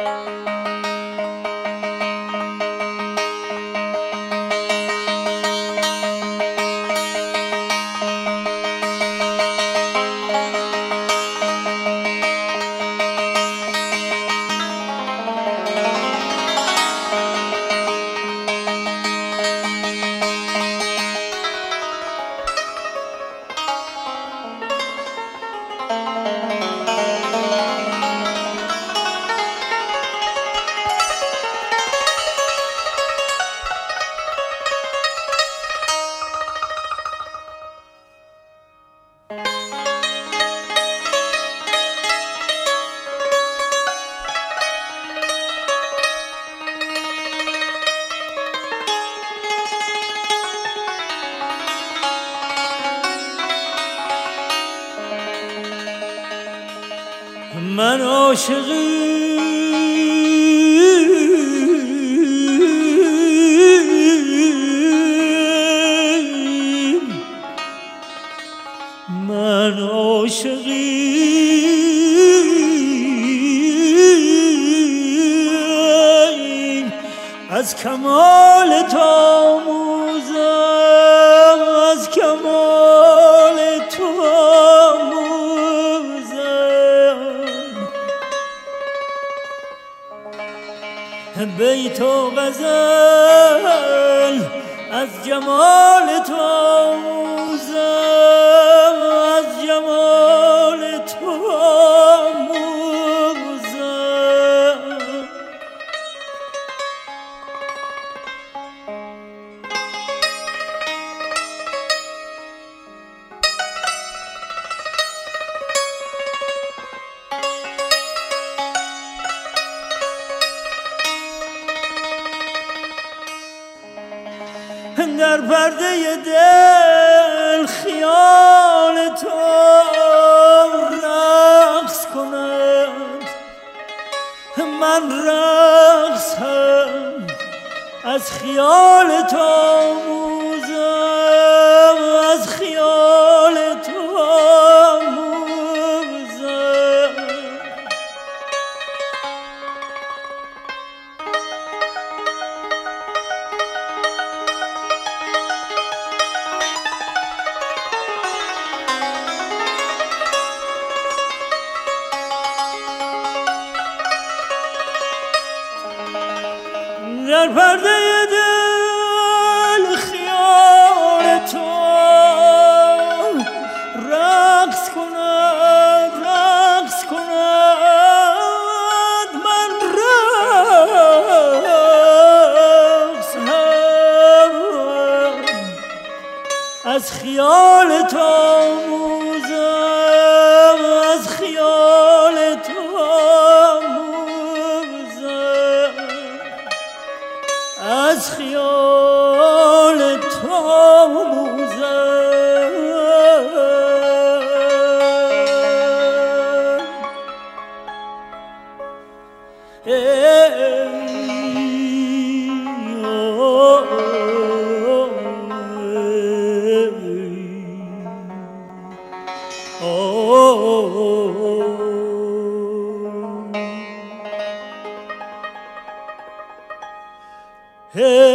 من عاشقی من عاشقی از کمال تو آموزم از کمال تو بیت و غزل از جمال تو آموزم از جمال تو آموزم در پرده دل خیال تو رقص کند من رقصم از خیال تو آموزم از خیال تو آموزم در پرده دل خیال تو رقص کند من رقص هم از خیال تو آموزم از خیال تو از خیال تو آموزم Hey